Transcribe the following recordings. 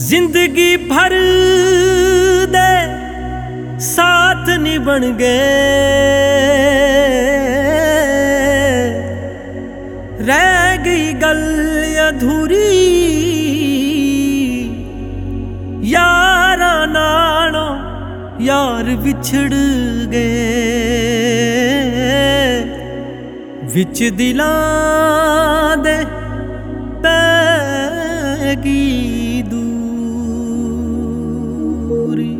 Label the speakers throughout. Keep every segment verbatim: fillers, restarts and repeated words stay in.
Speaker 1: जिंदगी भर दे साथ नहीं बन गए, रह गई गल अधूरी यारा नालों यार विछड़ गए। विच दिलां दे पैगी दूरी,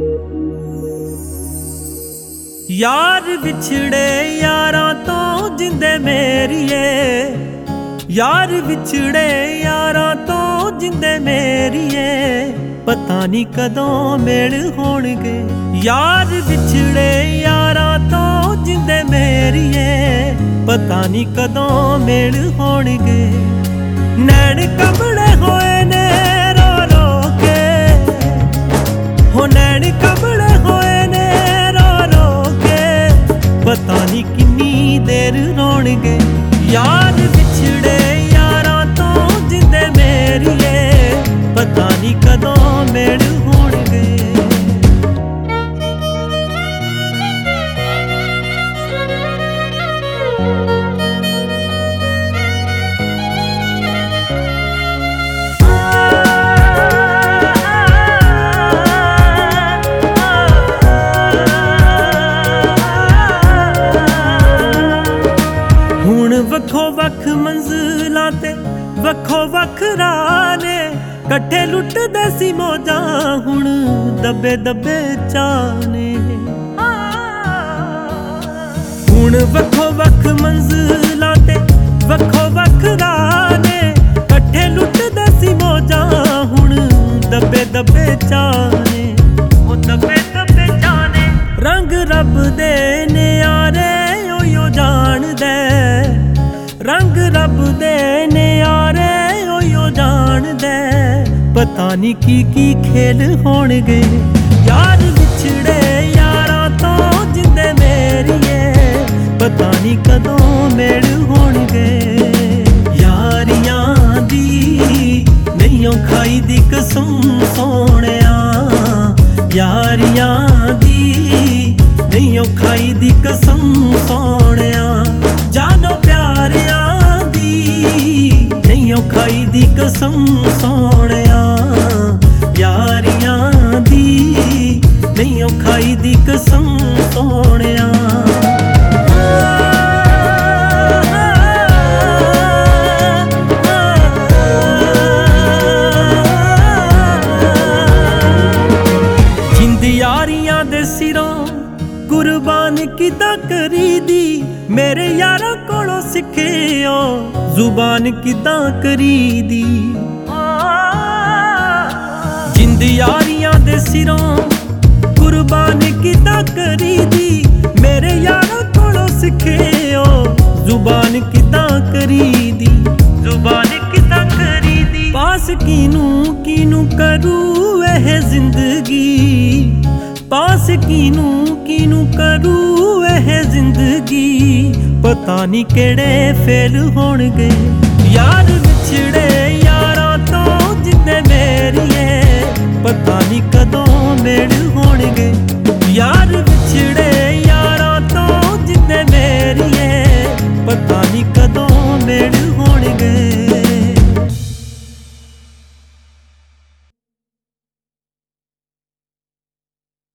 Speaker 1: यार विछड़े यारां तो जिंदे मेरिए, यार विछड़े यारां तो जिंदे मेरिए, पता नहीं कदों मेल होणगे। यार विछड़े यारां तो जिंदे मेरिए, पता नहीं कदों मेल होणगे। नैन कमले होए ने रो रो के, हो नैन कमले होए ने रो रो के, पता नहीं किन्नी देर रोणगे। यार विछड़े यारां तो जिंदे मेरिए, पता नहीं कदों मेल होणगे। वखो वख मंजिलां ते वखो वख राह ने, कट्ठे लुटदे सी मौजां हुण दबे दबे चाने। हुण वखो वख मंजिलां ते वखो वख राह ने, कट्ठे लुटदे सी मौजां हुण दबे दबे चाने। ओ दबे दबे चाने रंग रब दे न्यारे ओयो जाणदे, रंग रब दे न्यारे ओयो जाणदे, पता नहीं की की खेल होणगे। यार विछड़े यारां तो जिंदे मेरिए, पता नहीं कदों मेल होणगे। यारियां दी नहीं खाई दी कसम सोहणिया, यारियां दी नहीं खाई दी कसम सोहणिया, जानो प्यारियां दी नहीं खाई दी कसम सोहणिया, यारियां दी नहीं खाई दी कसम सोहणिया। जिंद यारियां दे सिरों कुर्बान किदा करी दी, मेरे यारां कोलों सिक्खियो जुबान किदां करी दी। जिंद यारियां दे सिरों कुर्बान किदां करी दी, मेरे यारां कोलों सिक्खियो जुबान किदां करी दी, जुबान किदां करी दी। पास कीनू कीनू करूं एह जिंदगी, पास कीनू कीनू करूं एह जिंदगी, पता नहीं केड़े फेल होणगे। यार विछड़े यारां तो जिंदे मेरिए, पता नहीं कदों मेल होणगे। यार विछड़े यारां तो जिंदे मेरिए, पता